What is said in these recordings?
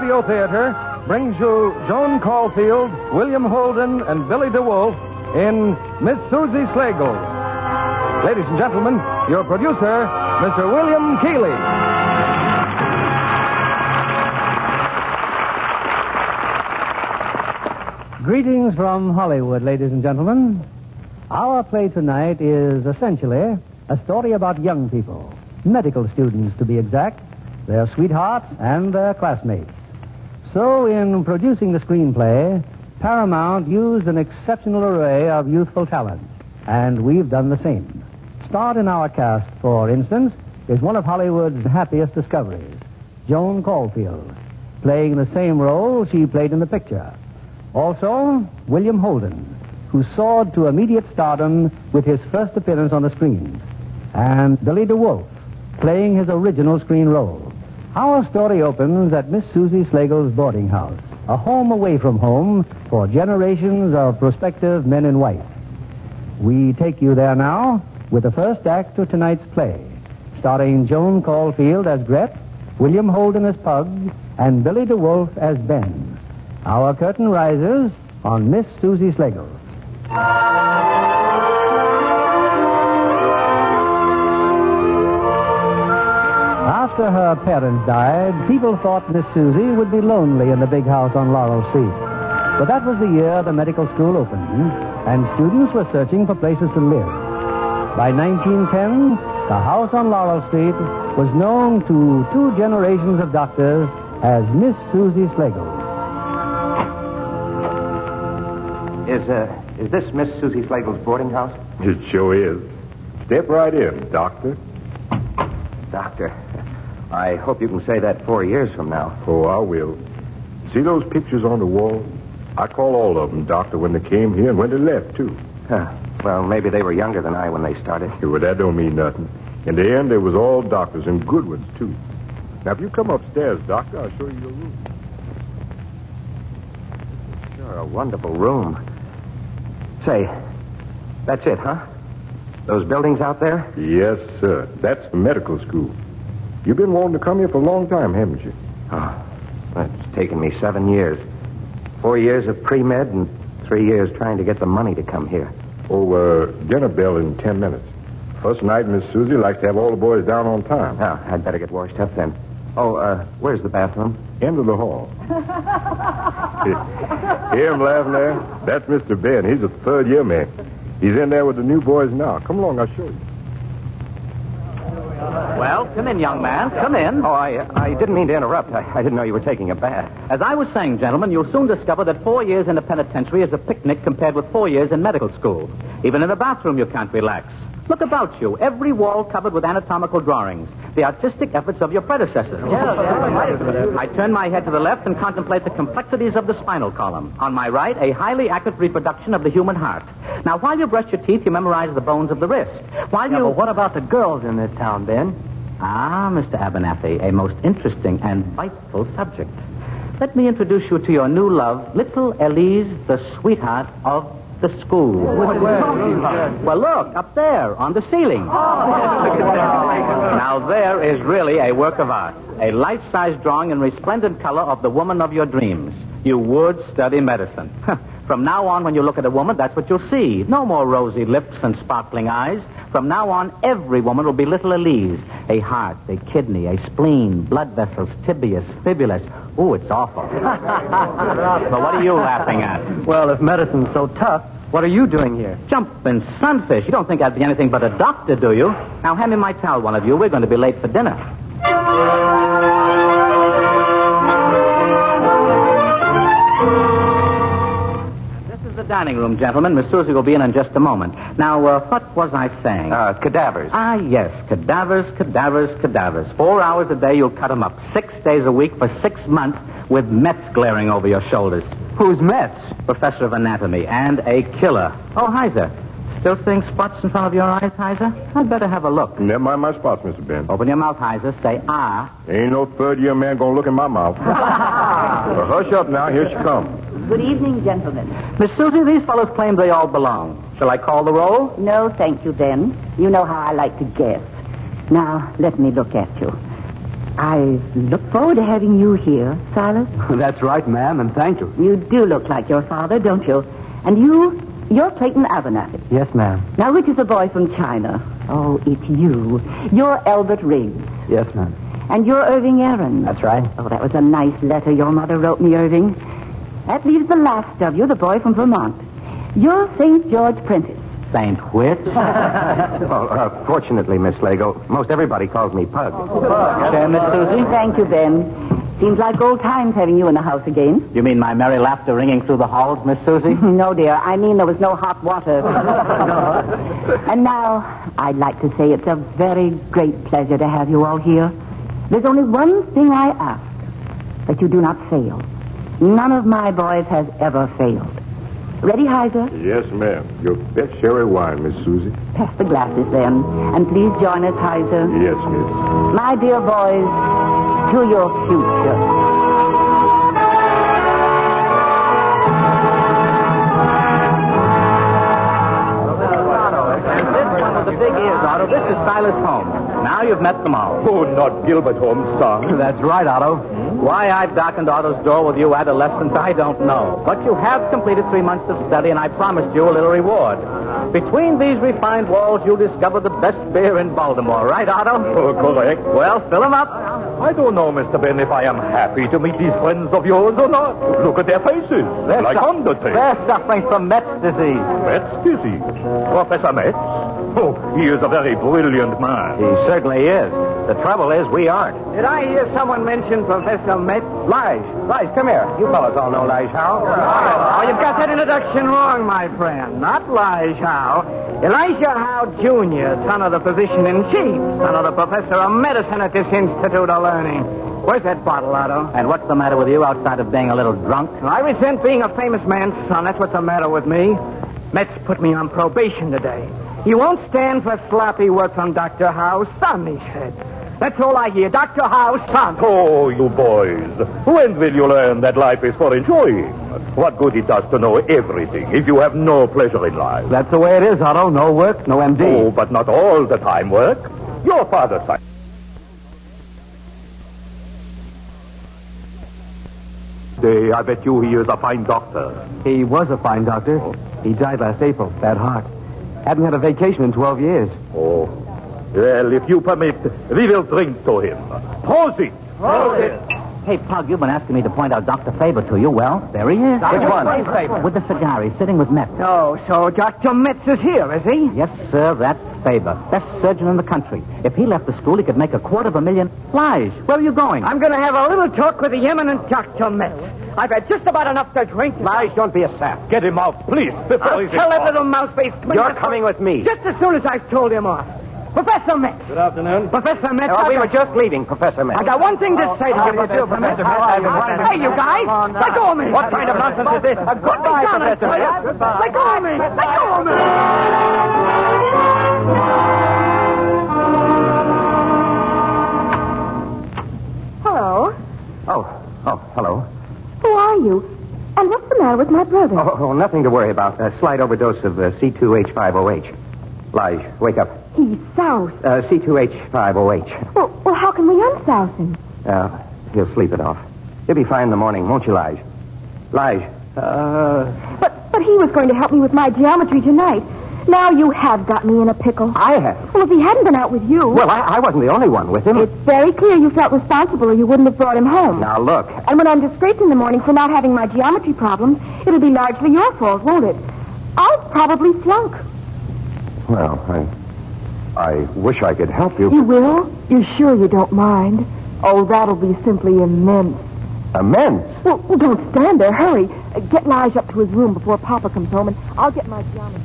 Radio Theater brings you Joan Caulfield, William Holden, and Billy DeWolf in Miss Susie Schlegel. Ladies and gentlemen, your producer, Mr. William Keighley. Greetings from Hollywood, ladies and gentlemen. Our play tonight is essentially a story about young people, medical students to be exact, their sweethearts and their classmates. So in producing the screenplay, Paramount used an exceptional array of youthful talent, and we've done the same. Starred in our cast, for instance, is one of Hollywood's happiest discoveries, Joan Caulfield, playing the same role she played in the picture. Also, William Holden, who soared to immediate stardom with his first appearance on the screen, and Billy DeWolf, playing his original screen role. Our story opens at Miss Susie Schlegel's boarding house, a home away from home for generations of prospective men and wife. We take you there now with the first act of tonight's play, starring Joan Caulfield as Gret, William Holden as Pug, and Billy DeWolf as Ben. Our curtain rises on Miss Susie Schlegel. After her parents died, people thought Miss Susie would be lonely in the big house on Laurel Street. But that was the year the medical school opened, and students were searching for places to live. By 1910, the house on Laurel Street was known to two generations of doctors as Miss Susie Schlegel. Is this Miss Susie Schlegel's boarding house? It sure is. Step right in, Doctor. Doctor, I hope you can say that 4 years from now. Oh, I will. See those pictures on the wall? I call all of them Doctor when they came here and when they left, too. Huh. Well, maybe they were younger than I when they started. Yeah, well, that don't mean nothing. In the end, they was all doctors and good ones, too. Now, if you come upstairs, Doctor, I'll show you your room. Sure, a wonderful room. Say, that's it, huh? Those buildings out there? Yes, sir. That's the medical school. You've been wanting to come here for a long time, haven't you? Oh, that's taken me 7 years. 4 years of pre-med and 3 years trying to get the money to come here. Oh, dinner bell in 10 minutes. First night, Miss Susie likes to have all the boys down on time. Oh, I'd better get washed up then. Oh, where's the bathroom? End of the hall. Hear him laughing there? That's Mr. Ben. He's a third-year man. He's in there with the new boys now. Come along, I'll show you. Well, come in, young man. Come in. Oh, I didn't mean to interrupt. I didn't know you were taking a bath. As I was saying, gentlemen, you'll soon discover that 4 years in the penitentiary is a picnic compared with 4 years in medical school. Even in the bathroom, you can't relax. Look about you. Every wall covered with anatomical drawings. The artistic efforts of your predecessors. I turn my head to the left and contemplate the complexities of the spinal column. On my right, a highly accurate reproduction of the human heart. Now, while you brush your teeth, you memorize the bones of the wrist. But what about the girls in this town, Ben? Ah, Mr. Abernathy, a most interesting and vital subject. Let me introduce you to your new love, little Elise, the sweetheart of the school. Well, look, up there, on the ceiling. Now, there is really a work of art. A life-size drawing in resplendent color of the woman of your dreams. You would study medicine. From now on, when you look at a woman, that's what you'll see. No more rosy lips and sparkling eyes. From now on, every woman will be little Elise. A heart, a kidney, a spleen, blood vessels, tibias, fibulas. Ooh, it's awful. But what are you laughing at? Well, if medicine's so tough, what are you doing here? Jumping sunfish. You don't think I'd be anything but a doctor, do you? Now, hand me my towel, one of you. We're going to be late for dinner. Dining room, gentlemen. Miss Susie will be in just a moment. Now, what was I saying? Cadavers. Ah, yes. Cadavers. 4 hours a day, you'll cut them up. 6 days a week for 6 months with Mets glaring over your shoulders. Who's Metz? Professor of anatomy and a killer. Oh, Heiser. Still seeing spots in front of your eyes, Heiser? I'd better have a look. Never mind my spots, Mr. Ben. Open your mouth, Heiser. Say, ah. Ain't no third-year man gonna look in my mouth. Well, hush up now. Here she comes. Good evening, gentlemen. Miss Susie, these fellows claim they all belong. Shall I call the roll? No, thank you, Ben. You know how I like to guess. Now, let me look at you. I look forward to having you here, Silas. That's right, ma'am, and thank you. You do look like your father, don't you? And you're Clayton Abernathy. Yes, ma'am. Now, which is the boy from China? Oh, it's you. You're Albert Riggs. Yes, ma'am. And you're Irving Aaron. That's right. Oh, that was a nice letter your mother wrote me, Irving. That leaves the last of you, the boy from Vermont. You're St. George Prentice. Saint Whit? Well, fortunately, Miss Slagle, most everybody calls me Pug. Miss Susie? Thank you, Ben. Seems like old times having you in the house again. You mean my merry laughter ringing through the halls, Miss Susie? No, dear. I mean there was no hot water. And now, I'd like to say it's a very great pleasure to have you all here. There's only one thing I ask, that you do not fail. None of my boys has ever failed. Ready, Heiser? Yes, ma'am. Your best sherry wine, Miss Susie. Pass the glasses, then. And please join us, Heiser. Yes, miss. My dear boys, to your future. The big ears, Otto. This is Silas Holmes. Now you've met them all. Oh, not Gilbert Holmes' son. That's right, Otto. Why I've darkened Otto's door with you adolescents, I don't know. But you have completed 3 months of study, and I promised you a little reward. Between these refined walls, you'll discover the best beer in Baltimore. Right, Otto? Oh, correct. Well, fill 'em up. I don't know, Mr. Ben, if I am happy to meet these friends of yours or not. Look at their faces. They're like Undertaker. They're suffering from Metz disease. Metz disease. Professor Metz? Oh, he is a very brilliant man. He certainly is. The trouble is, we aren't. Did I hear someone mention Professor Metz? Lige, come here. You fellas all know Lige Howe. Oh, you've got that introduction wrong, my friend. Not Lige Howe. Elijah Howe, Jr., son of the physician-in-chief, son of the professor of medicine at this Institute of Learning. Where's that bottle, Otto? And what's the matter with you outside of being a little drunk? I resent being a famous man's son. That's what's the matter with me. Metz put me on probation today. He won't stand for sloppy work from Dr. Howe's son, he said. That's all I hear. Dr. Howe's son. Oh, you boys. When will you learn that life is for enjoying? What good it does to know everything if you have no pleasure in life? That's the way it is, Otto. No work, no MD. Oh, but not all the time work. Your father's side. I bet you he is a fine doctor. He was a fine doctor. He died last April. Bad heart. Hadn't had a vacation in 12 years. Oh. Well, if you permit, we will drink to him. Prosit! Hey, Pug, you've been asking me to point out Dr. Faber to you. Well, there he is. Which one? With the cigar. He's sitting with Metz. Oh, so Dr. Metz is here, is he? Yes, sir, that's Faber. Best surgeon in the country. If he left the school, he could make $250,000. Lige, where are you going? I'm going to have a little talk with the eminent Dr. Metz. I've had just about enough to drink. Lige, don't be a sap. Get him out, please, before I'll he's tell that little mouse-faced... You're coming with me. Just as soon as I've told him off. Professor Metz. Good afternoon. Professor Metz. We were just leaving, Professor Metz. I got one thing to say to you, Professor Metz. Hey, you guys. Let go of me. What kind of nonsense is this? Goodbye, Professor Metz. Let go of me. Let go of me. Hello. Oh, hello. Who are you? And what's the matter with my brother? Oh, nothing to worry about. A slight overdose of C2H5OH. Lige, wake up. He's soused. C2H5OH. Well, how can we unsouse him? He'll sleep it off. He'll be fine in the morning, won't you, Lige? Lige. But he was going to help me with my geometry tonight. Now you have got me in a pickle. I have. Well, if he hadn't been out with you... Well, I wasn't the only one with him. It's very clear you felt responsible or you wouldn't have brought him home. Now, look. And when I'm disgraced in the morning for not having my geometry problems, it'll be largely your fault, won't it? I'll probably flunk. Well, I wish I could help you. You will? You're sure you don't mind? Oh, that'll be simply immense. Immense? Well, don't stand there. Hurry. Get Lige up to his room before Papa comes home, and I'll get my geometry.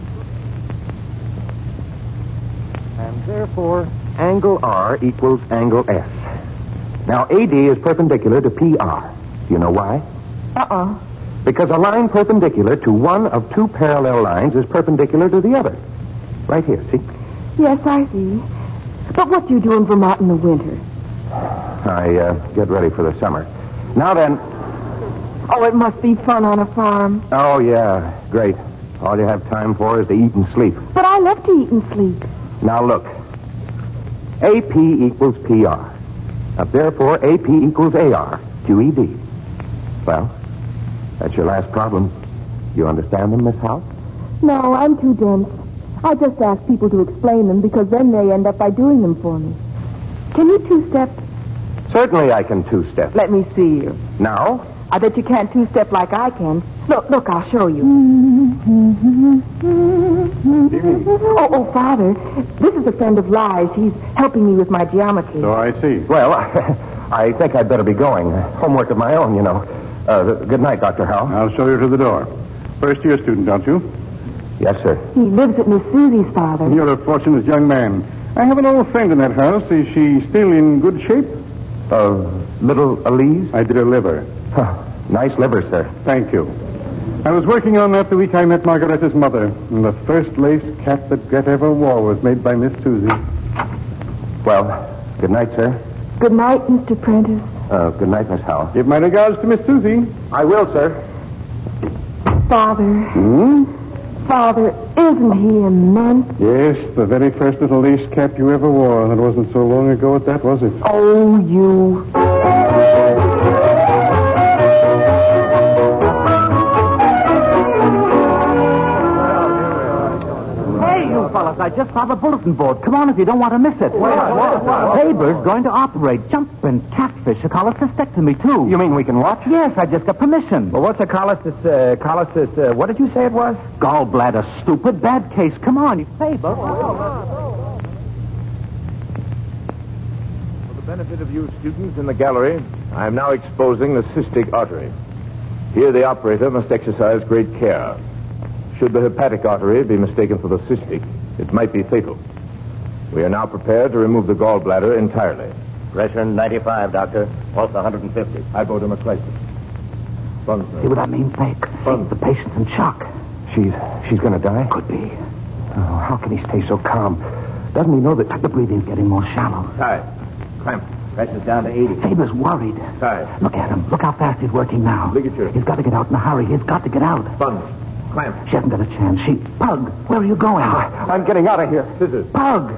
And therefore, angle R equals angle S. Now, AD is perpendicular to PR. Do you know why? Because a line perpendicular to one of two parallel lines is perpendicular to the other. Right here, see? Yes, I see. But what do you do in Vermont in the winter? I get ready for the summer. Now then... Oh, it must be fun on a farm. Oh, yeah, great. All you have time for is to eat and sleep. But I love to eat and sleep. Now look. AP equals PR. Therefore, AP equals AR, QED. Well, that's your last problem. You understand them, Miss House? No, I'm too dense. I just ask people to explain them because then they end up by doing them for me. Can you two-step? Certainly I can two-step. Let me see you. Now? I bet you can't two-step like I can. Look, I'll show you. Oh, Father, this is a friend of Li's. He's helping me with my geometry. So I see. Well, I think I'd better be going. Homework of my own, you know. Good night, Dr. Howe. I'll show you to the door. First-year student, don't you? Yes, sir. He lives at Miss Susie's, Father. You're a fortunate young man. I have an old friend in that house. Is she still in good shape? Little Elise? I did her liver. Nice liver, sir. Thank you. I was working on that the week I met Margaretta's mother. And the first lace cap that Gret ever wore was made by Miss Susie. Well, good night, sir. Good night, Mr. Prentice. Good night, Miss Howe. Give my regards to Miss Susie. I will, sir. Father. Father, isn't he immense? Yes, the very first little lace cap you ever wore. That wasn't so long ago at that, was it? Oh, you. Fellas, I just saw the bulletin board. Come on if you don't want to miss it. Faber's going to operate jumping catfish, a cholecystectomy, too. You mean we can watch? Yes, I just got permission. Well, what's a cholecyst, what did you say it was? Gallbladder, stupid. Bad case. Come on, Faber. For the benefit of you students in the gallery, I am now exposing the cystic artery. Here the operator must exercise great care. Should the hepatic artery be mistaken for the cystic, it might be fatal. We are now prepared to remove the gallbladder entirely. Pressure 95, Doctor. Pulse 150. Hypodermoclysis. See what that means, Fake? The patient's in shock. She's going to die? Could be. Oh, how can he stay so calm? Doesn't he know that The breathing's getting more shallow. Tight. Clamp. pressure's down to 80? Faber's worried. Tight. Look at him. Look how fast he's working now. Ligature. He's got to get out in a hurry. He's got to get out. Sponge. Clamp. She hasn't got a chance. Pug, where are you going? I'm getting out of here. Scissors. Pug!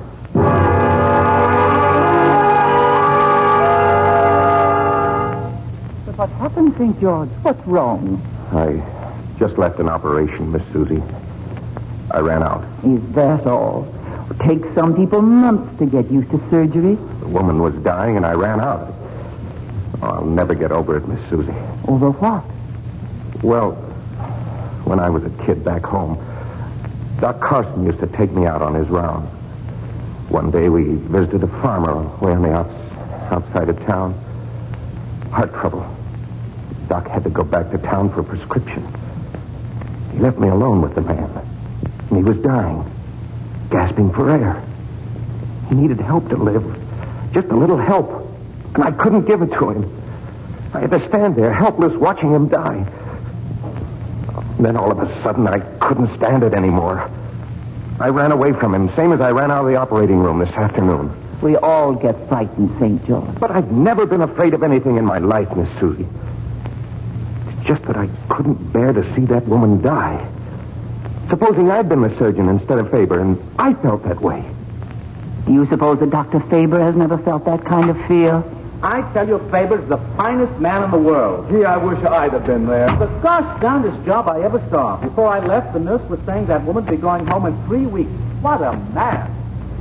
What's happened, St. George? What's wrong? I just left an operation, Miss Susie. I ran out. Is that all? It takes some people months to get used to surgery. The woman was dying, and I ran out. Oh, I'll never get over it, Miss Susie. Over what? Well, when I was a kid back home, Doc Carson used to take me out on his rounds. One day we visited a farmer way on the outside of town. Heart trouble. Doc had to go back to town for a prescription. He left me alone with the man. And he was dying, gasping for air. He needed help to live. Just a little help. And I couldn't give it to him. I had to stand there, helpless, watching him die. And then all of a sudden, I couldn't stand it anymore. I ran away from him, same as I ran out of the operating room this afternoon. We all get frightened, St. George. But I've never been afraid of anything in my life, Miss Susie. It's just that I couldn't bear to see that woman die. Supposing I'd been the surgeon instead of Faber, and I felt that way. Do you suppose that Dr. Faber has never felt that kind of fear? I tell you, Faber's the finest man in the world. Gee, I wish I'd have been there. The gosh darndest job I ever saw. Before I left, the nurse was saying that woman'd be going home in 3 weeks. What a man.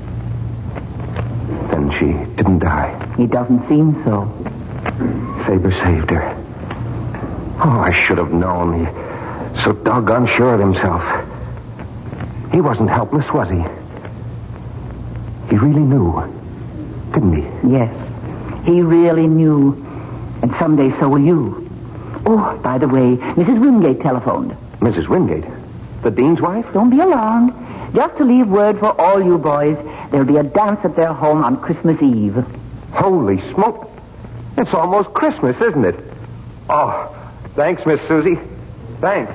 Then she didn't die. He doesn't seem so. Faber saved her. Oh, I should have known. He's so doggone sure of himself. He wasn't helpless, was he? He really knew, didn't he? Yes, he really knew. And someday so will you. Oh, by the way, Mrs. Wingate telephoned. Mrs. Wingate? The dean's wife? Don't be alarmed. Just to leave word for all you boys, there'll be a dance at their home on Christmas Eve. Holy smoke. It's almost Christmas, isn't it? Oh, thanks, Miss Susie. Thanks.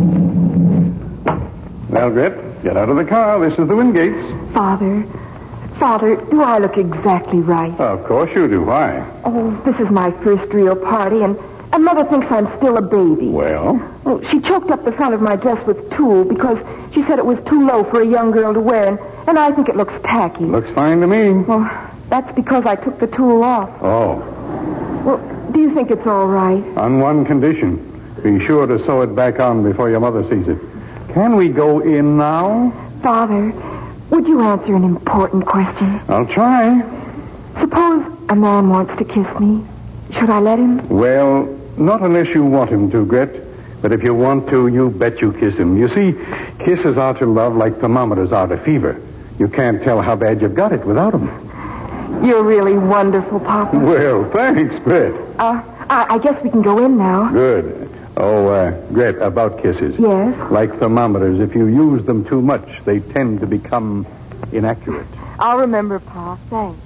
Well, Gret, get out of the car. This is the Wingates. Father, Father, do I look exactly right? Of course you do. Why? Oh, this is my first real party, and Mother thinks I'm still a baby. Well? Well, she choked up the front of my dress with tulle because she said it was too low for a young girl to wear, and I think it looks tacky. Looks fine to me. Well, that's because I took the tulle off. Oh. Well, do you think it's all right? On one condition. Be sure to sew it back on before your mother sees it. Can we go in now? Father, would you answer an important question? I'll try. Suppose a man wants to kiss me. Should I let him? Well, not unless you want him to, Gret. But if you want to, you bet you kiss him. You see, kisses are to love like thermometers are to fever. You can't tell how bad you've got it without them. You're really wonderful, Papa. Well, thanks, Gret. I guess we can go in now. Good. Oh, Gret, about kisses. Yes? Like thermometers, if you use them too much, they tend to become inaccurate. I'll remember, Pa. Thanks.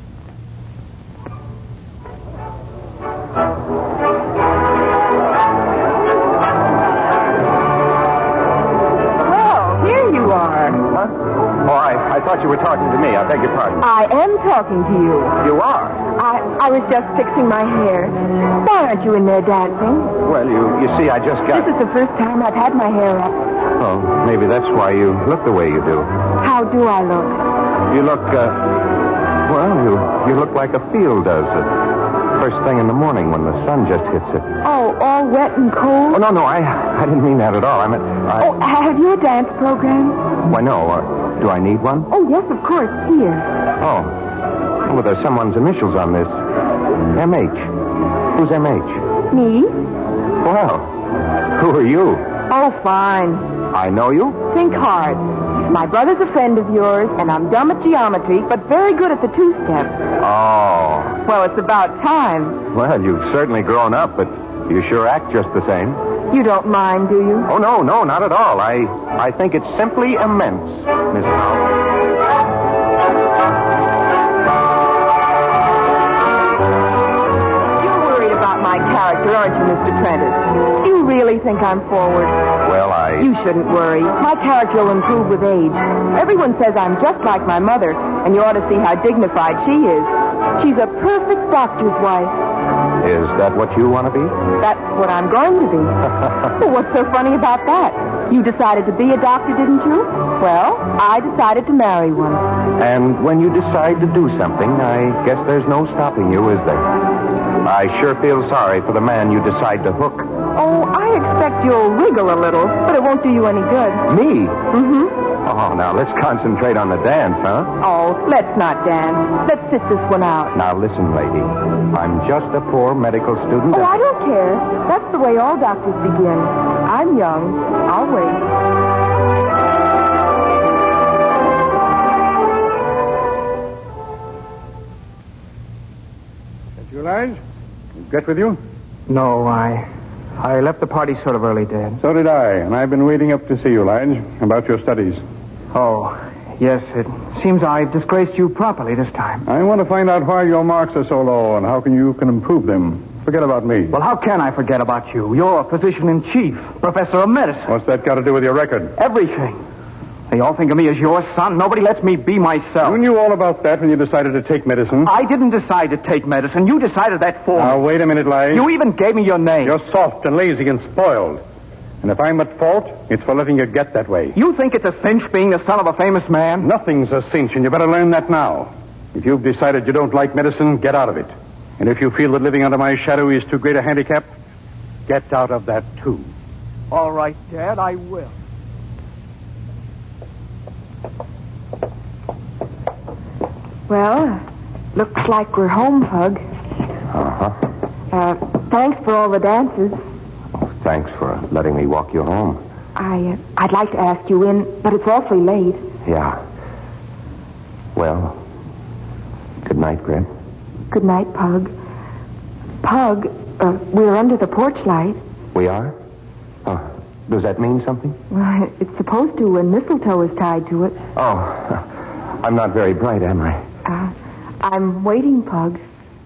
Oh, here you are. Huh? Oh, I thought you were talking to me. I beg your pardon. I am talking to you. You are? I was just fixing my hair. Why aren't you in there dancing? Well, you see, I just got... This is the first time I've had my hair up. Oh, maybe that's why you look the way you do. How do I look? You look, you look like a field does first thing in the morning when the sun just hits it. Oh, all wet and cold? Oh, no, I didn't mean that at all. I meant... Oh, have you a dance program? Why, no. Do I need one? Oh, yes, of course. Here. Oh. Well, there's someone's initials on this. M.H. Who's M.H.? Me? Well, who are you? Oh, fine. I know you? Think hard. My brother's a friend of yours, and I'm dumb at geometry, but very good at the two-step. Oh. Well, it's about time. Well, you've certainly grown up, but you sure act just the same. You don't mind, do you? Oh, no, not at all. I think it's simply immense, Miss Howell. You're worried about my character, aren't you, Mr. Prentice? Do you really think I'm forward? Well, You shouldn't worry. My character will improve with age. Everyone says I'm just like my mother, and you ought to see how dignified she is. She's a perfect doctor's wife. Is that what you want to be? That's what I'm going to be. Well, what's so funny about that? You decided to be a doctor, didn't you? Well, I decided to marry one. And when you decide to do something, I guess there's no stopping you, is there? I sure feel sorry for the man you decide to hook. Oh, I expect you'll wriggle a little, but it won't do you any good. Me? Mm-hmm. Oh, now let's concentrate on the dance, huh? Oh, let's not dance. Let's sit this one out. Now listen, lady. I'm just a poor medical student. Oh, I don't care. That's the way all doctors begin. I'm young. I'll wait. That you, Lige? Get with you? No, I left the party sort of early, Dad. So did I, and I've been waiting up to see you, Lige, about your studies. Oh, yes, it seems I've disgraced you properly this time. I want to find out why your marks are so low and how you can improve them. Forget about me. Well, how can I forget about you? You're a physician-in-chief, professor of medicine. What's that got to do with your record? Everything. They all think of me as your son. Nobody lets me be myself. You knew all about that when you decided to take medicine. I didn't decide to take medicine. You decided that for me. Now, wait a minute, Lige. You even gave me your name. You're soft and lazy and spoiled. And if I'm at fault, it's for letting you get that way. You think it's a cinch being the son of a famous man? Nothing's a cinch, and you better learn that now. If you've decided you don't like medicine, get out of it. And if you feel that living under my shadow is too great a handicap, get out of that, too. All right, Dad, I will. Well, looks like we're home, Pug. Uh-huh. Thanks for all the dances. Oh, thanks for letting me walk you home. I'd like to ask you in, but it's awfully late. Yeah. Well, good night, Gret. Good night, Pug. Pug, we're under the porch light. We are? Oh, does that mean something? Well, it's supposed to when mistletoe is tied to it. Oh, I'm not very bright, am I? I'm waiting, Pug.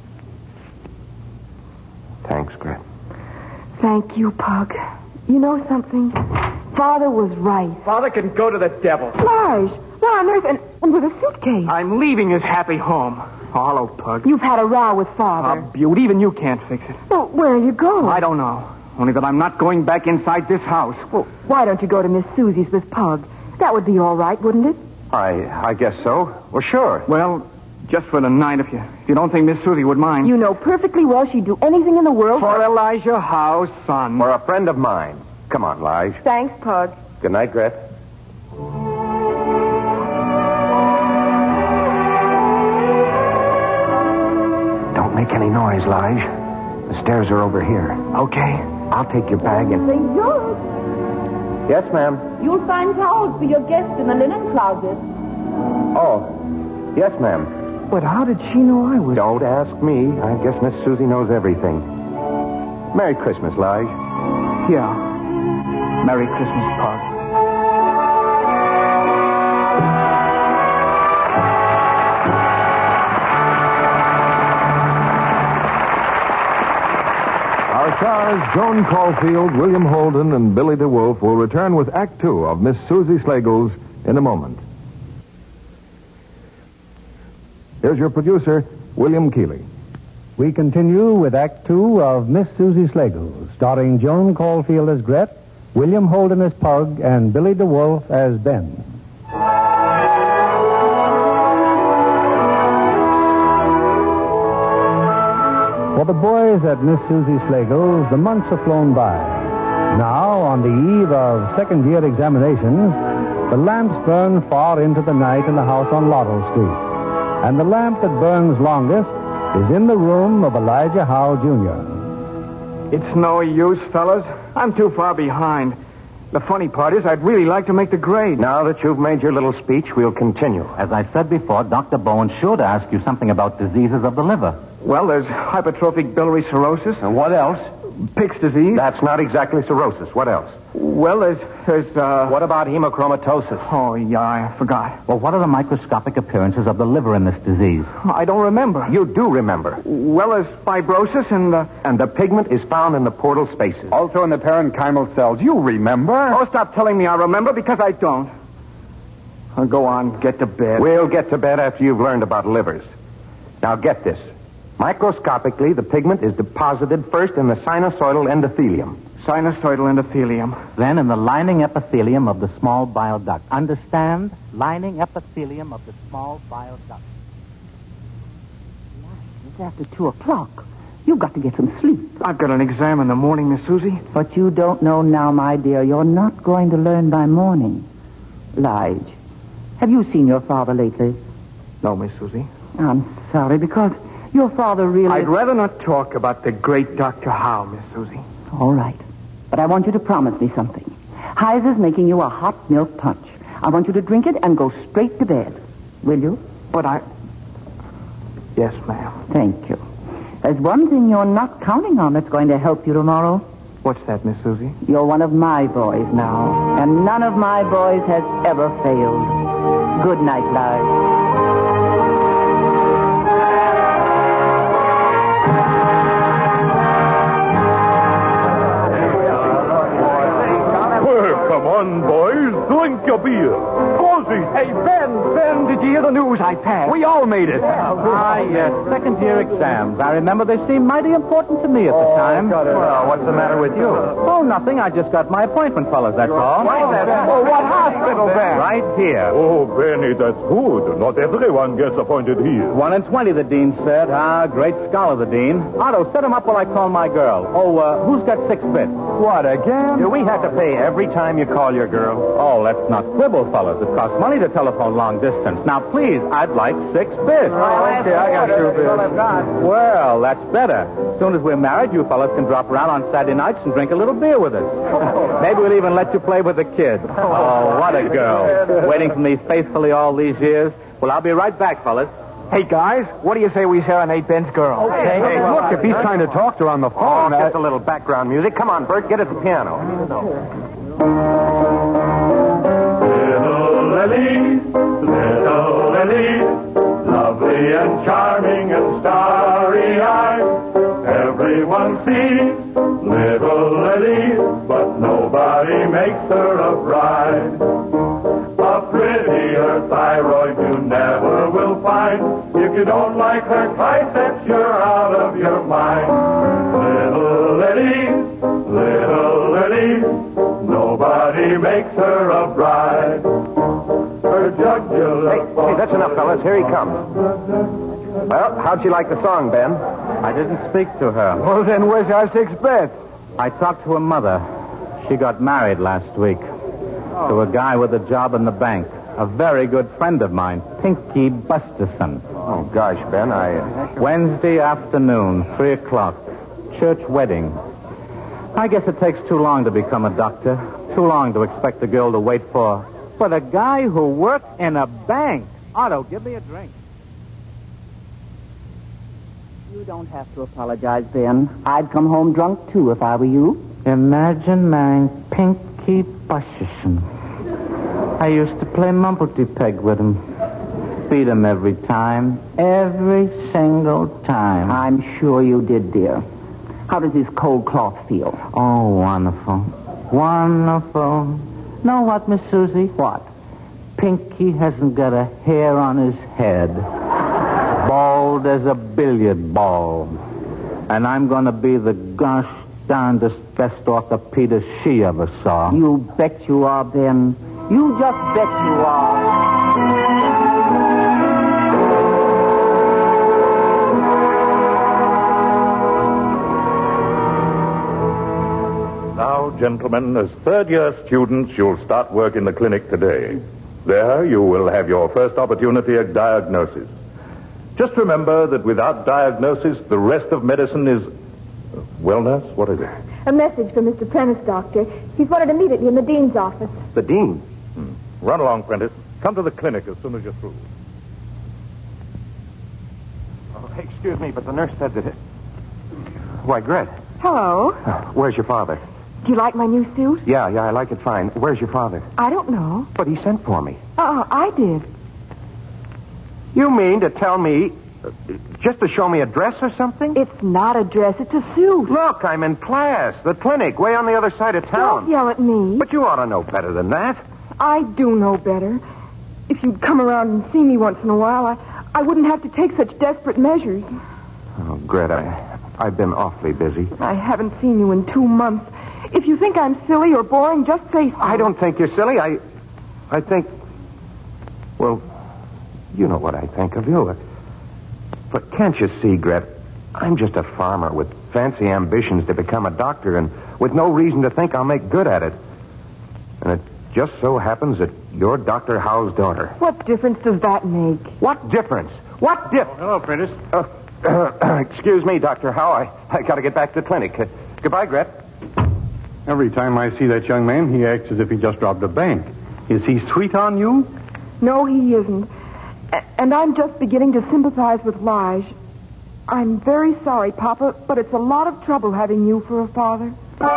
Thanks, Gret. Thank you, Pug. You know something? Father was right. Father can go to the devil. Lige, why on earth? And with a suitcase? I'm leaving his happy home. Oh, hello, Pug. You've had a row with Father. Beaut, even you can't fix it. Well, where are you going? I don't know. Only that I'm not going back inside this house. Well, why don't you go to Miss Susie's with Pug? That would be all right, wouldn't it? I guess so. Well, sure. Well, just for the night, if you don't think Miss Susie would mind. You know perfectly well she'd do anything in the world For Elijah Howe's son. For a friend of mine. Come on, Lige. Thanks, Pug. Good night, Gret. Don't make any noise, Lige. The stairs are over here. Okay. I'll take your bag and... St. George, Yes, ma'am. you'll find towels for your guests in the linen closet. Oh, yes, ma'am. But how did she know I was... Don't ask me. I guess Miss Susie knows everything. Merry Christmas, Lige. Yeah. Merry Christmas, Pug. Our stars, Joan Caulfield, William Holden, and Billy DeWolf, will return with Act Two of Miss Susie Slagles in a moment. Here's your producer, William Keeley. We continue with Act Two of Miss Susie Slagles, starring Joan Caulfield as Gret, William Holden as Pug, and Billy DeWolf as Ben. For the boys at Miss Susie Slagles, the months have flown by. Now, on the eve of second-year examinations, the lamps burn far into the night in the house on Laurel Street. And the lamp that burns longest is in the room of Elijah Howe, Jr. It's no use, fellas. I'm too far behind. The funny part is I'd really like to make the grade. Now that you've made your little speech, we'll continue. As I said before, Dr. Bowen's sure to ask you something about diseases of the liver. Well, there's hypertrophic biliary cirrhosis. And what else? Pick's disease. That's not exactly cirrhosis. What else? Well, there's What about hemochromatosis? Oh, yeah, I forgot. Well, what are the microscopic appearances of the liver in this disease? I don't remember. You do remember. Well, there's fibrosis and... And the pigment is found in the portal spaces. Also in the parenchymal cells. You remember? Oh, stop telling me I remember, because I don't. I'll go on, get to bed. We'll get to bed after you've learned about livers. Now get this. Microscopically, the pigment is deposited first in the sinusoidal endothelium. Sinusoidal endothelium. Then in the lining epithelium of the small bile duct. Understand? Lining epithelium of the small bile duct. It's after 2 o'clock. You've got to get some sleep. I've got an exam in the morning, Miss Susie. But you don't know now, my dear. You're not going to learn by morning. Lige, have you seen your father lately? No, Miss Susie. I'm sorry, because your father really... I'd rather not talk about the great Dr. Howe, Miss Susie. All right. But I want you to promise me something. Heise is making you a hot milk punch. I want you to drink it and go straight to bed. Will you? But Yes, ma'am. Thank you. There's one thing you're not counting on that's going to help you tomorrow. What's that, Miss Susie? You're one of my boys now, and none of my boys has ever failed. Good night, Lige. Come on, boys. Drink your beer. Cozy. Hey, Ben, did you hear the news? I passed. We all made it. Yes, second-year exams. I remember they seemed mighty important to me at the time. Well, what's the matter with you? Oh, nothing. I just got my appointment, fellas, that's all. Oh, what hospital, Ben? Right here. Oh, Benny, that's good. Not everyone gets appointed here. 1 in 20, the dean said. Great scholar, the dean. Otto, set him up while I call my girl. Oh, who's got 6 bits? What, again? Do we have to pay every time you call your girl? Oh, let's not quibble, fellas. It costs money to telephone long distance. Now, please, I'd like 6 bits. Okay, I got 2 bits. Well, that's better. As soon as we're married, you fellas can drop around on Saturday nights and drink a little beer with us. Maybe we'll even let you play with the kid. Oh, what a girl. Waiting for me faithfully all these years. Well, I'll be right back, fellas. Hey, guys, what do you say we serenade Ben's girl? Hey, look, if he's trying to talk to her on the Oh, phone... just a little background music. Come on, Bert, get at the piano. Little Lily, lovely and charming and starry-eyed. Everyone sees little Lily, but nobody makes her a bride. A prettier thyroid you never will find. If you don't like her triceps, you're out of your mind. Little Lily, nobody makes her a bride. Her jugular... Hey, that's enough, fellas. Here he comes. Well, how'd she like the song, Ben? I didn't speak to her. Well, then where's our $6? I talked to her mother. She got married last week to a guy with a job in the bank. A very good friend of mine, Pinky Busterson. Oh, gosh, Ben, Wednesday afternoon, 3 o'clock. Church wedding. I guess it takes too long to become a doctor. Too long to expect a girl to wait for the guy who worked in a bank. Otto, give me a drink. You don't have to apologize, Ben. I'd come home drunk, too, if I were you. Imagine marrying Pinky Busterson. I used to play mumblety-peg with him. Beat him every time. Every single time. I'm sure you did, dear. How does his cold cloth feel? Oh, wonderful. Wonderful. Know what, Miss Susie? What? Pinky hasn't got a hair on his head. Bald as a billiard ball. And I'm going to be the gosh darndest best orthopedist she ever saw. You bet you are, Ben. You just bet you are. Now, gentlemen, as third-year students, you'll start work in the clinic today. There, you will have your first opportunity at diagnosis. Just remember that without diagnosis, the rest of medicine is... Well, nurse, what is it? A message for Mr. Prentice, Doctor. He's wanted immediately in the dean's office. The dean? Run along, Prentice. Come to the clinic as soon as you're through. Oh, excuse me, but the nurse said that it... Why, Gret. Hello. Where's your father? Do you like my new suit? Yeah, I like it fine. Where's your father? I don't know. But he sent for me. I did. You mean to tell me... just to show me a dress or something? It's not a dress, it's a suit. Look, I'm in class. The clinic, way on the other side of town. Don't yell at me. But you ought to know better than that. I do know better. If you'd come around and see me once in a while, I wouldn't have to take such desperate measures. Oh, Gret, I've been awfully busy. I haven't seen you in 2 months. If you think I'm silly or boring, just say so. I don't think you're silly. I think... Well, you know what I think of you. But can't you see, Gret, I'm just a farmer with fancy ambitions to become a doctor and with no reason to think I'll make good at it. And it just so happens that you're Dr. Howe's daughter. What difference does that make? What difference? What difference? Hello, Prentice. Excuse me, Dr. Howe. I got to get back to the clinic. Goodbye, Gret. Every time I see that young man, he acts as if he just robbed a bank. Is he sweet on you? No, he isn't. And I'm just beginning to sympathize with Lige. I'm very sorry, Papa, but it's a lot of trouble having you for a father.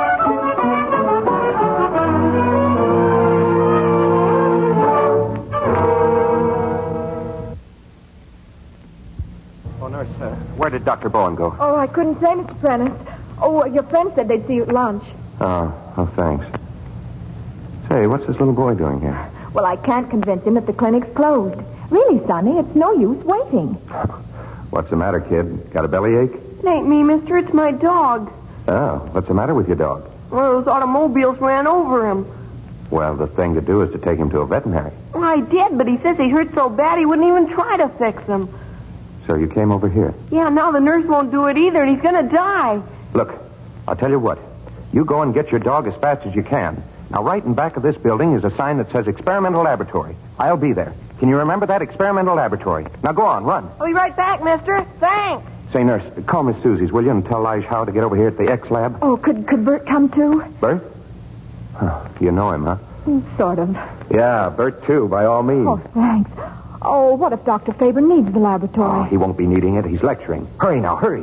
Oh, nurse, where did Dr. Bowen go? Oh, I couldn't say, Mr. Prentice. Oh, your friend said they'd see you at lunch. Oh, thanks. Say, what's this little boy doing here? Well, I can't convince him that the clinic's closed. Really, Sonny, it's no use waiting. What's the matter, kid? Got a bellyache? It ain't me, mister. It's my dog. Oh, what's the matter with your dog? Well, those automobiles ran over him. Well, the thing to do is to take him to a veterinary. Well, I did, but he says he hurt so bad he wouldn't even try to fix him. So you came over here? Yeah, now the nurse won't do it either, and he's going to die. Look, I'll tell you what. You go and get your dog as fast as you can. Now, right in back of this building is a sign that says Experimental Laboratory. I'll be there. Can you remember that? Experimental Laboratory. Now, go on, run. I'll be right back, mister. Thanks. Say, nurse, call Miss Susie's, will you, and tell Lige Howe to get over here at the X Lab? Oh, could Bert come too? Bert? Oh, you know him, huh? Sort of. Yeah, Bert, too, by all means. Oh, thanks. Oh, what if Dr. Faber needs the laboratory? Oh, he won't be needing it. He's lecturing. Hurry now, hurry.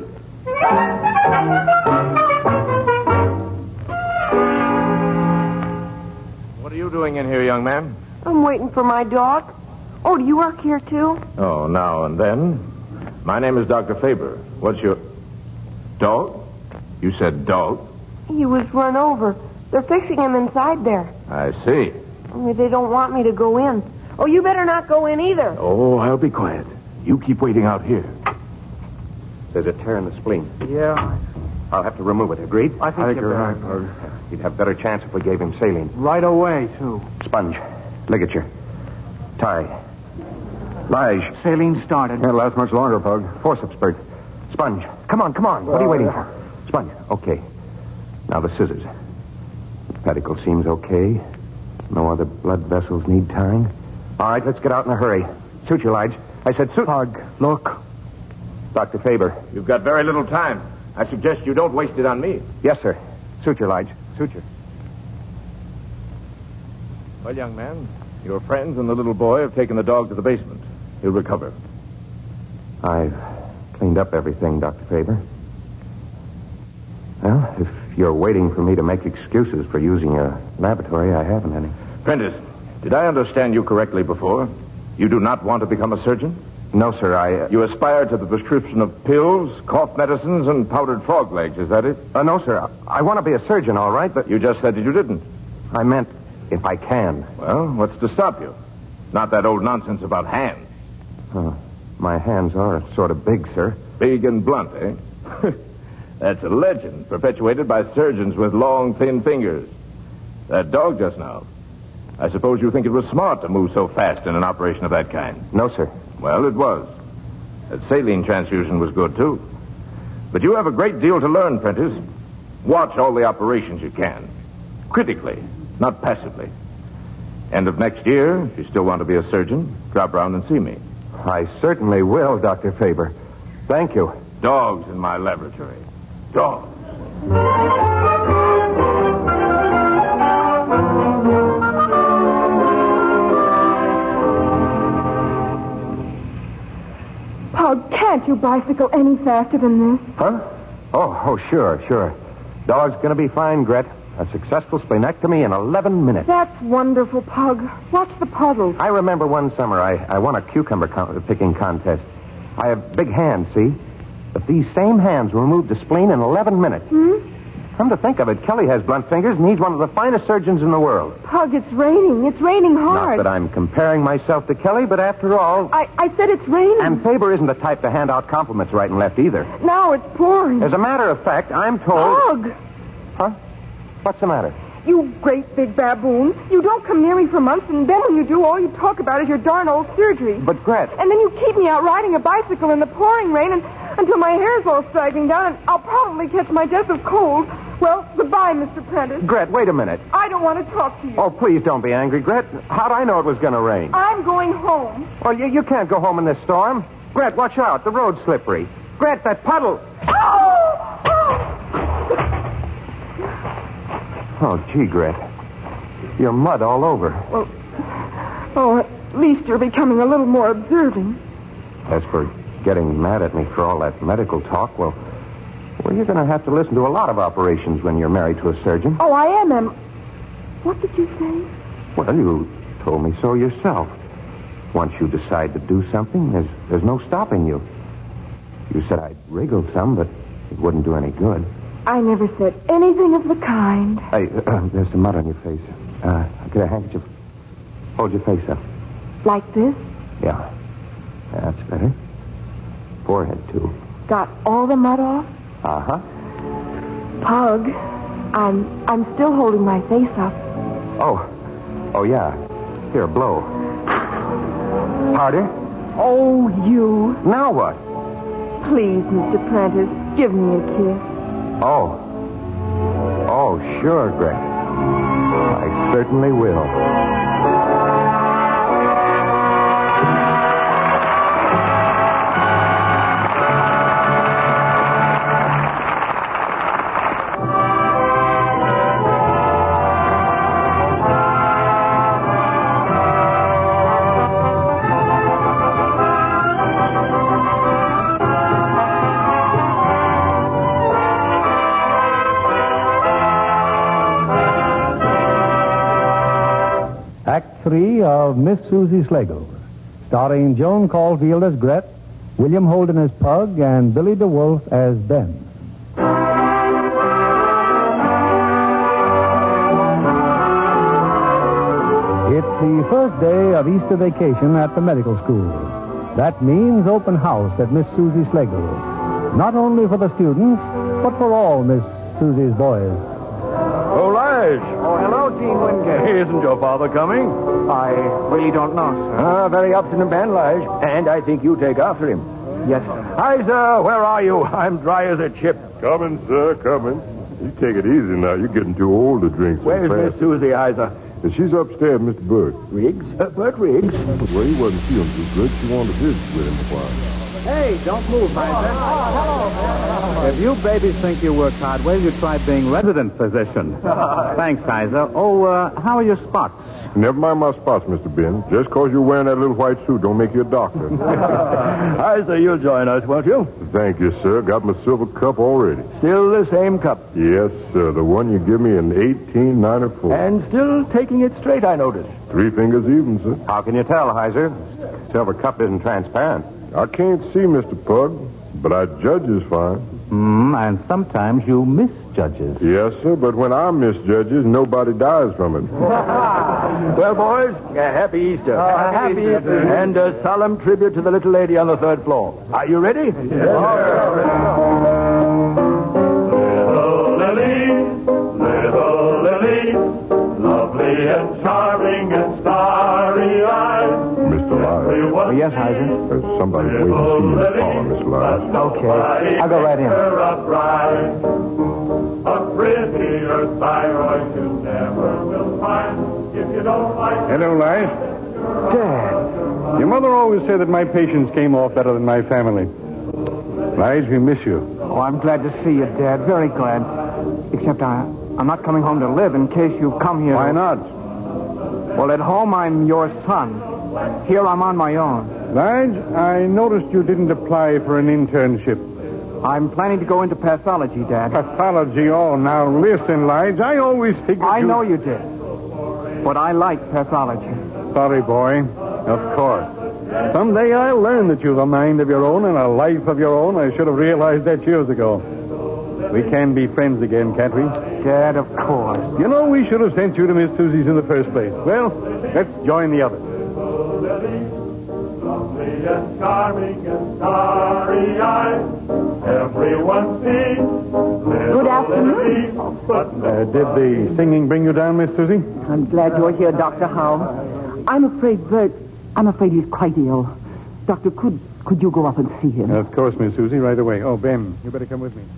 What are you doing in here, young man? I'm waiting for my dog. Oh, do you work here, too? Oh, now and then. My name is Dr. Faber. What's your... Dog? You said dog? He was run over. They're fixing him inside there. I see. Only they don't want me to go in. Oh, you better not go in either. Oh, I'll be quiet. You keep waiting out here. There's a tear in the spleen. Yeah, I'll have to remove it. Agreed? I think you're right. He'd have better chance if we gave him saline. Right away, too. Sponge. Ligature. Tie. Lige. Saline started. Can't last much longer, Pug. Forceps, Bert. Sponge. Come on. What are you waiting for? Sponge. Okay. Now the scissors. The pedicle seems okay. No other blood vessels need tying. All right, let's get out in a hurry. Suture, Lige. I said suture. Pug, look. Dr. Faber. You've got very little time. I suggest you don't waste it on me. Yes, sir. Suture, Lige. Suture. Well, young man, your friends and the little boy have taken the dog to the basement. He'll recover. I've cleaned up everything, Dr. Faber. Well, if you're waiting for me to make excuses for using your laboratory, I haven't any. Prentice, did I understand you correctly before? You do not want to become a surgeon? No, sir, You aspire to the prescription of pills, cough medicines, and powdered frog legs, is that it? No, sir. I want to be a surgeon, all right, but... You just said that you didn't. I meant if I can. Well, what's to stop you? Not that old nonsense about hands. My hands are sort of big, sir. Big and blunt, eh? That's a legend perpetuated by surgeons with long, thin fingers. That dog just now. I suppose you think it was smart to move so fast in an operation of that kind. No, sir. Well, it was. That saline transfusion was good, too. But you have a great deal to learn, Prentice. Watch all the operations you can. Critically, not passively. End of next year, if you still want to be a surgeon, drop round and see me. I certainly will, Dr. Faber. Thank you. Dogs in my laboratory. Dogs. Pug, can't you bicycle any faster than this? Huh? Oh, sure. Dog's gonna be fine, Gret. A successful splenectomy in 11 minutes. That's wonderful, Pug. Watch the puddles. I remember one summer I won a cucumber picking contest. I have big hands, see? But these same hands will remove the spleen in 11 minutes. Come to think of it, Kelly has blunt fingers, and he's one of the finest surgeons in the world. Pug, it's raining. It's raining hard. Not that I'm comparing myself to Kelly, but after all... I said it's raining. And Faber isn't the type to hand out compliments right and left either. Now it's pouring. As a matter of fact, I'm told... Pug! Huh? What's the matter? You great big baboon. You don't come near me for months, and then when you do, all you talk about is your darn old surgery. But, Gret... And then you keep me out riding a bicycle in the pouring rain until my hair's all sagging down, and I'll probably catch my death of cold. Well, goodbye, Mr. Prentice. Gret, wait a minute. I don't want to talk to you. Oh, please don't be angry, Gret. How'd I know it was going to rain? I'm going home. Well, you can't go home in this storm. Gret, watch out. The road's slippery. Gret, that puddle. Oh, gee, Gret. You're mud all over. Well, at least you're becoming a little more observing. As for getting mad at me for all that medical talk, well, you're going to have to listen to a lot of operations when you're married to a surgeon. Oh, I am, Em. What did you say? Well, you told me so yourself. Once you decide to do something, there's no stopping you. You said I'd wriggle some, but it wouldn't do any good. I never said anything of the kind. Hey, there's some mud on your face. Get a handkerchief. Hold your face up. Like this? Yeah. That's better. Forehead, too. Got all the mud off? Uh-huh. Pug, I'm still holding my face up. Oh, yeah. Here, blow. Harder? Oh, you. Now what? Please, Mr. Prentice, give me a kiss. Oh, sure, Gret. I certainly will. Act 3 of Miss Susie Slegel, starring Joan Caulfield as Gret, William Holden as Pug, and Billy DeWolf as Ben. It's the first day of Easter vacation at the medical school. That means open house at Miss Susie Schlegel's. Not only for the students, but for all Miss Susie's boys. Oh, Lige. Oh, hello, Gene Wingate. Isn't your father coming? I really don't know, sir. Very up to the man, Lige. And I think you take after him. Yes, sir. Isa, where are you? I'm dry as a chip. Coming, sir, coming. You take it easy now. You're getting too old to drink so Where's fast. Miss Susie, Isa? She's upstairs, Mr. Burt. Riggs? Bert Riggs? Well, he wasn't feeling too good. She wanted to visit with him a while. Hey, don't move, Isa. If you babies think you work hard, well, you try being resident physician. Thanks, Isa. Oh, how are your spots? Never mind my spots, Mr. Ben. Just because you're wearing that little white suit don't make you a doctor. Isa, you'll join us, won't you? Thank you, sir. Got my silver cup already. Still the same cup. Yes, sir. The one you give me in 1894. And still taking it straight, I notice. 3 fingers even, sir. How can you tell, Heiser? Silver cup isn't transparent. I can't see, Mr. Pug, but I judge is fine. And sometimes you misjudges. Yes, sir, but when I misjudges, nobody dies from it. Well, boys, happy Easter. Happy Easter. And a solemn tribute to the little lady on the 3rd floor. Are you ready? Yes, Little Lily, lovely and charming and starry-eyed. Mr. Lyles. Yes, Heiser. There's somebody waiting to see you calling, Mr. Lyles. Okay. I'll go right in. A prettier thyroid you never will find if you don't like. Hello, Lige. Dad. Your mother always said that my patients came off better than my family. Lige, we miss you. Oh, I'm glad to see you, Dad. Very glad. Except I'm not coming home to live in case you come here. Why not? Well, at home, I'm your son. Here, I'm on my own. Lige, I noticed you didn't apply for an internship. I'm planning to go into pathology, Dad. Pathology? Oh, now listen, Lige. I always figured I know you did. But I like pathology. Sorry, boy. Of course. Someday I'll learn that you've a mind of your own and a life of your own. I should have realized that years ago. We can be friends again, can't we? Dad, of course. You know, we should have sent you to Miss Susie's in the first place. Well, let's join the others. Lovely and charming and starry-eyed. Everyone sings. Good afternoon. Did the singing bring you down, Miss Susie? I'm glad you're here, Dr. Howe. I'm afraid he's quite ill. Doctor, could you go up and see him? Of course, Miss Susie, right away. Oh, Ben, you better come with me.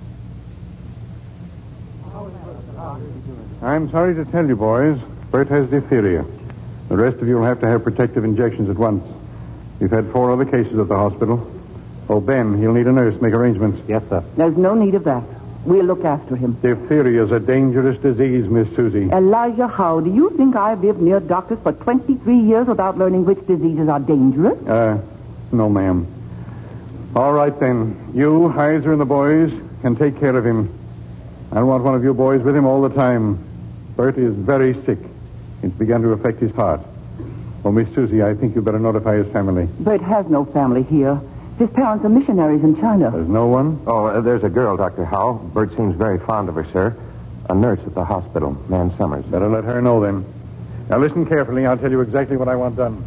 I'm sorry to tell you, boys, Bert has diphtheria. The rest of you will have to have protective injections at once. We've had 4 other cases at the hospital. Oh, Ben, he'll need a nurse. Make arrangements. Yes, sir. There's no need of that. We'll look after him. Diphtheria is a dangerous disease, Miss Susie. Elijah Howe, do you think I've lived near doctors for 23 years without learning which diseases are dangerous? No, ma'am. All right, then. You, Heiser, and the boys can take care of him. I want one of you boys with him all the time. Bert is very sick. It's begun to affect his heart. Oh, Miss Susie, I think you better notify his family. Bert has no family here. His parents are missionaries in China. There's no one? Oh, there's a girl, Dr. Howe. Bert seems very fond of her, sir. A nurse at the hospital, Nan Summers. Better let her know, then. Now, listen carefully. I'll tell you exactly what I want done.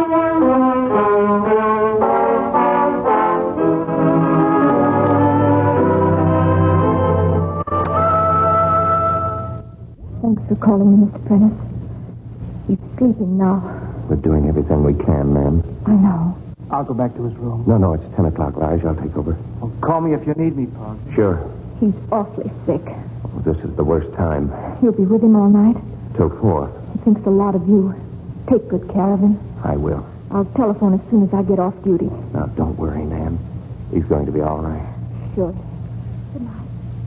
Thanks for calling me, Mr. Prentice. He's sleeping now. We're doing everything we can, ma'am. I know. I'll go back to his room. No, it's 10 o'clock, Lige. I'll take over. Well, call me if you need me, Pug. Sure. He's awfully sick. Oh, this is the worst time. You'll be with him all night. Till 4. He thinks a lot of you. Take good care of him. I will. I'll telephone as soon as I get off duty. Now, don't worry, Nan. He's going to be all right. Sure. Good night.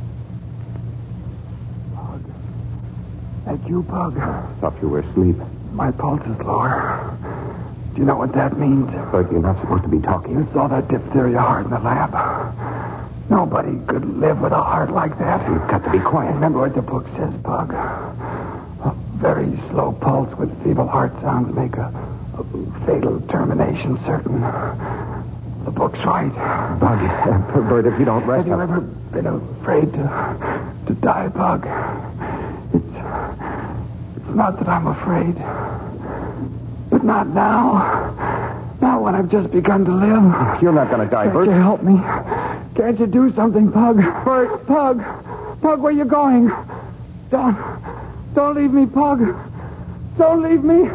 That you, Pug? Thought you were asleep. My pulse is lower. Do you know what that means? Bert, you're not supposed to be talking. You saw that diphtheria heart in the lab. Nobody could live with a heart like that. You've got to be quiet. Remember what the book says, Pug. A very slow pulse with feeble heart sounds make a fatal termination certain. The book's right. Bug, Bert, if you don't rest... Have you ever been afraid to die, Pug? It's not that I'm afraid. But not now. Not when I've just begun to live. You're not going to die, Bert. Can't you help me? Can't you do something, Pug? Bert, Pug, where you going? Don't leave me, Pug. Don't leave me.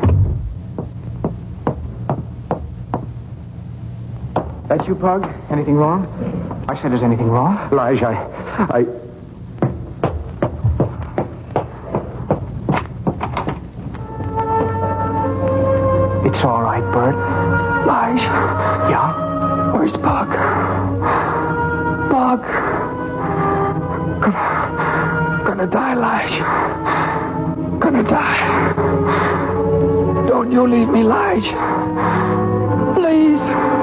That's you, Pug? Anything wrong? I said, is anything wrong? Lige, I... It's all right, Bert. Lige. Yeah? Where's Pug? Pug. Gonna die, Lige. Gonna die. Don't you leave me, Lige. Please.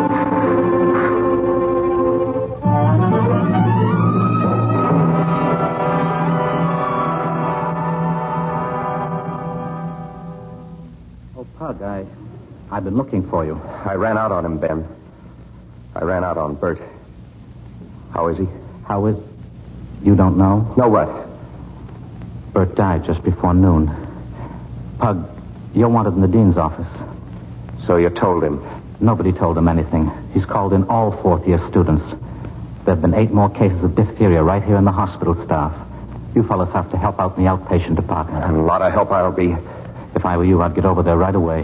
Oh, Pug, I've been looking for you. I ran out on him, Ben. I ran out on Bert. How is he? How is... You don't know? No what? Bert died just before noon. Pug, you're wanted in the dean's office. So you told him? Nobody told him anything. He's called in all fourth-year students. There have been 8 more cases of diphtheria right here in the hospital staff. You fellas have to help out in the outpatient department. And a lot of help I'll be. If I were you, I'd get over there right away.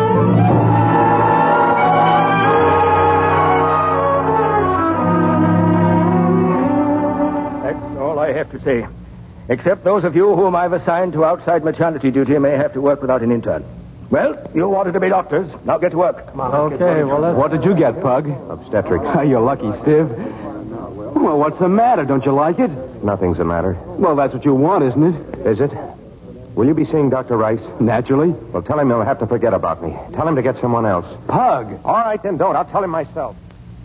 That's all I have to say. Except those of you whom I've assigned to outside maternity duty may have to work without an intern. Well, you wanted to be doctors. Now get to work. Come on. Okay, well, what did you get, Pug? Obstetrics. You're lucky, Stiv. Well, what's the matter? Don't you like it? Nothing's the matter. Well, that's what you want, isn't it? Is it? Will you be seeing Dr. Rice? Naturally. Well, tell him he'll have to forget about me. Tell him to get someone else. Pug. All right, then don't. I'll tell him myself.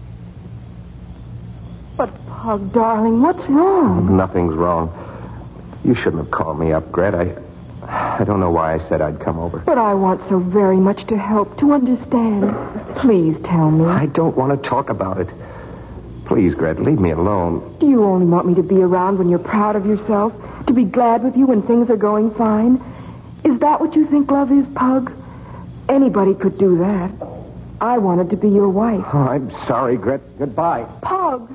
But, Pug, darling, what's wrong? Nothing's wrong. You shouldn't have called me up, Gret. I don't know why I said I'd come over. But I want so very much to help, to understand. Please tell me. I don't want to talk about it. Please, Gret, leave me alone. Do you only want me to be around when you're proud of yourself? To be glad with you when things are going fine? Is that what you think love is, Pug? Anybody could do that. I wanted to be your wife. Oh, I'm sorry, Gret. Goodbye. Pug!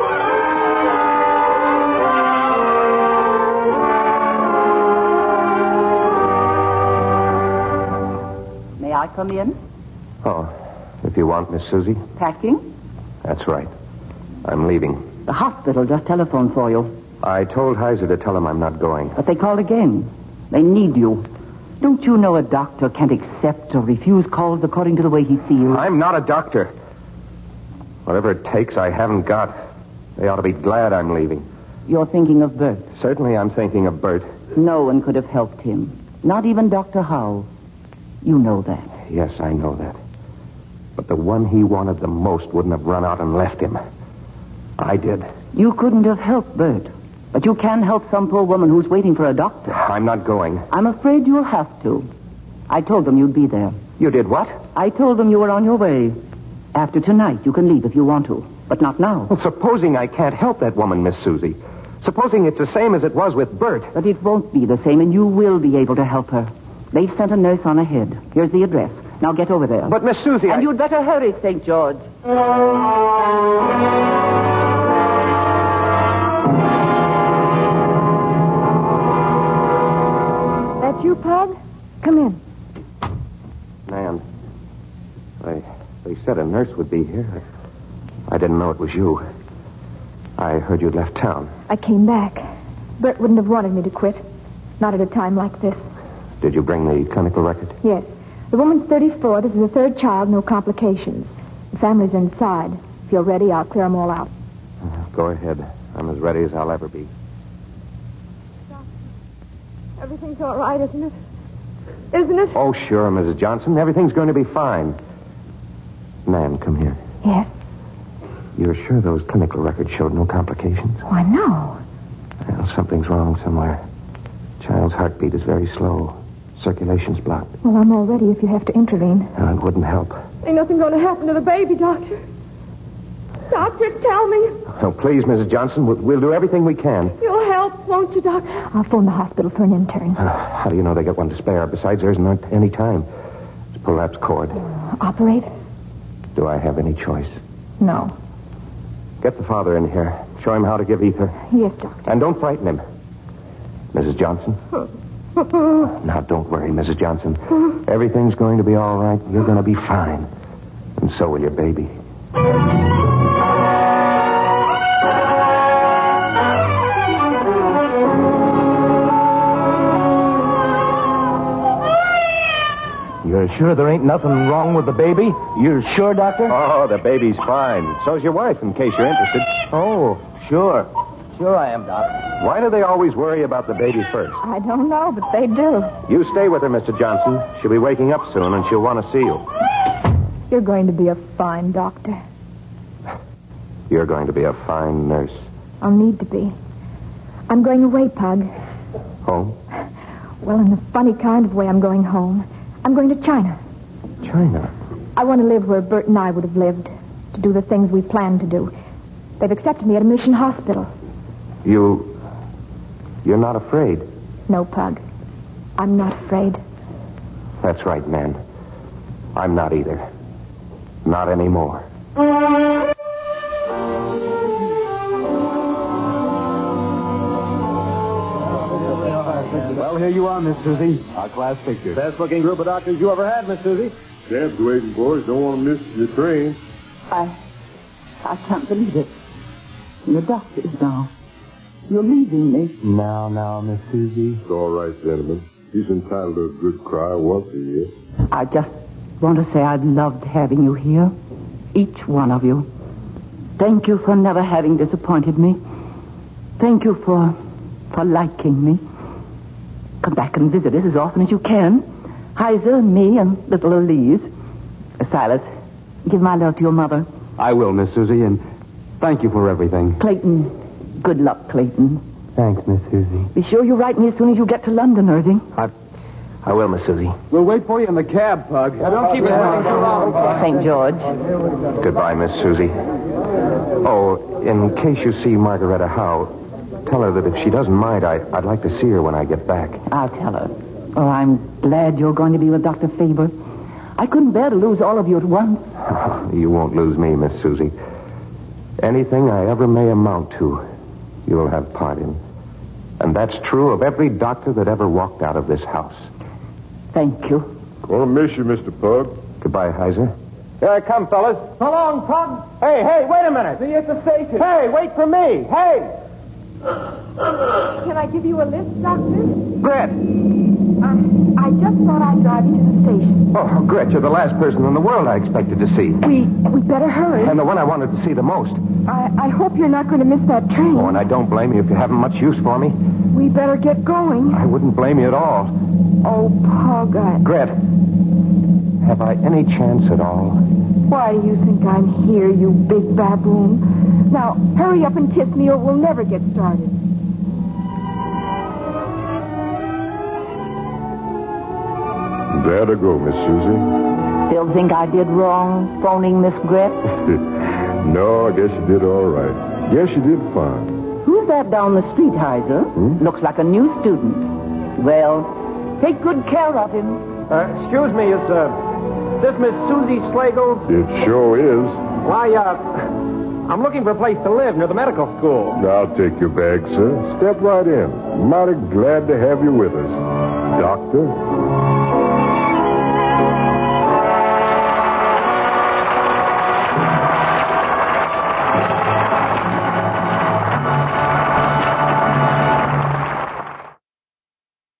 May I come in? Oh, if you want, Miss Susie. Packing? That's right. I'm leaving. The hospital just telephoned for you. I told Heiser to tell him I'm not going. But they called again. They need you. Don't you know a doctor can't accept or refuse calls according to the way he feels? I'm not a doctor. Whatever it takes, I haven't got. They ought to be glad I'm leaving. You're thinking of Bert. Certainly I'm thinking of Bert. No one could have helped him. Not even Dr. Howe. You know that. Yes, I know that. But the one he wanted the most wouldn't have run out and left him. I did. You couldn't have helped Bert. But you can help some poor woman who's waiting for a doctor. I'm not going. I'm afraid you'll have to. I told them you'd be there. You did what? I told them you were on your way. After tonight, you can leave if you want to. But not now. Well, supposing I can't help that woman, Miss Susie. Supposing it's the same as it was with Bert. But it won't be the same, and you will be able to help her. They've sent a nurse on ahead. Here's the address. Now get over there. But, Miss Susie, And you'd better hurry, St. George. That you, Pug? Come in. Man, they said a nurse would be here. I didn't know it was you. I heard you'd left town. I came back. Bert wouldn't have wanted me to quit. Not at a time like this. Did you bring the clinical record? Yes. The woman's 34. This is the third child, no complications. The family's inside. If you're ready, I'll clear them all out. Go ahead. I'm as ready as I'll ever be. Everything's all right, isn't it? Isn't it? Oh, sure, Mrs. Johnson. Everything's going to be fine. Nan, come here. Yes. You're sure those clinical records showed no complications? Why, no. Well, something's wrong somewhere. Child's heartbeat is very slow. Circulation's blocked. Well, I'm all ready if you have to intervene. Well, it wouldn't help. Ain't nothing going to happen to the baby, Doctor. Doctor, tell me. Oh, please, Mrs. Johnson, we'll do everything we can. You'll help, won't you, Doctor? I'll phone the hospital for an intern. How do you know they got one to spare? Besides, there isn't any time. It's prolapse cord. Operate? Do I have any choice? No. Get the father in here. Show him how to give ether. Yes, Doctor. And don't frighten him. Mrs. Johnson? Now, don't worry, Mrs. Johnson. Everything's going to be all right. You're going to be fine. And so will your baby. You're sure there ain't nothing wrong with the baby? You're sure, Doctor? Oh, the baby's fine. So's your wife, in case you're interested. Oh, sure. Sure I am, Doc. Why do they always worry about the baby first? I don't know, but they do. You stay with her, Mr. Johnson. She'll be waking up soon, and she'll want to see you. You're going to be a fine doctor. You're going to be a fine nurse. I'll need to be. I'm going away, Pug. Home? Well, in a funny kind of way, I'm going home. I'm going to China. China? I want to live where Bert and I would have lived, to do the things we planned to do. They've accepted me at a mission hospital. You're not afraid? No, Pug. I'm not afraid. That's right, man. I'm not either. Not anymore. Well, here you are, Miss Susie. Our class picture. Best-looking group of doctors you ever had, Miss Susie. Cab's waiting, boys. Don't want to miss the train. I can't believe it. You're doctors now. You're leaving me. Now, Miss Susie. It's all right, gentlemen. He's entitled to a good cry once a year. I just want to say I've loved having you here. Each one of you. Thank you for never having disappointed me. Thank you for liking me. Come back and visit us as often as you can. Heiser, me, and little Elise. Silas, give my love to your mother. I will, Miss Susie, and thank you for everything. Clayton, good luck, Clayton. Thanks, Miss Susie. Be sure you write me as soon as you get to London, Irving. I will, Miss Susie. We'll wait for you in the cab, Pug. Don't keep us waiting so long. St. George. Goodbye, Miss Susie. Oh, in case you see Margaretta Howe, tell her that if she doesn't mind, I'd like to see her when I get back. I'll tell her. Oh, I'm glad you're going to be with Dr. Faber. I couldn't bear to lose all of you at once. You won't lose me, Miss Susie. Anything I ever may amount to, you'll have part in. And that's true of every doctor that ever walked out of this house. Thank you. Gonna miss you, Mr. Pug. Goodbye, Heiser. Here I come, fellas. So long, Pug. Hey, wait a minute. See you at the station. Hey, wait for me. Hey! Can I give you a lift, Doctor? Gret! I just thought I'd drive you to the station. Oh, Gret, you're the last person in the world I expected to see. We better hurry. And the one I wanted to see the most. I hope you're not going to miss that train. Oh, and I don't blame you if you haven't much use for me. We better get going. I wouldn't blame you at all. Oh, Pug, Gret, have I any chance at all? Why do you think I'm here, you big baboon? Now, hurry up and kiss me or we'll never get started. There to go, Miss Susie. Still think I did wrong phoning Miss Gret? No, I guess you did all right. Guess you did fine. Who's that down the street, Heiser? Looks like a new student. Well, take good care of him. Excuse me, is this Miss Susie Slagle? It sure is. Why, I'm looking for a place to live near the medical school. I'll take your bag, sir. Step right in. Mighty glad to have you with us. Doctor?